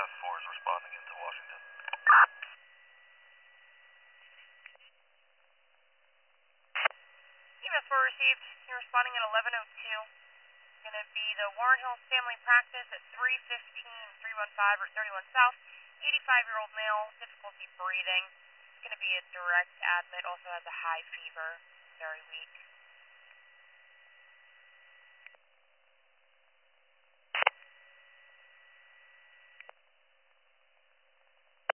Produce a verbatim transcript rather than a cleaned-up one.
F four is responding into Washington. E M S four received. You're responding at eleven oh two. It's going to be the Warren Hills Family Practice at three fifteen, three one five or thirty-one South. eighty-five-year-old male, difficulty breathing. It's going to be a direct admit, also has a high fever, very weak.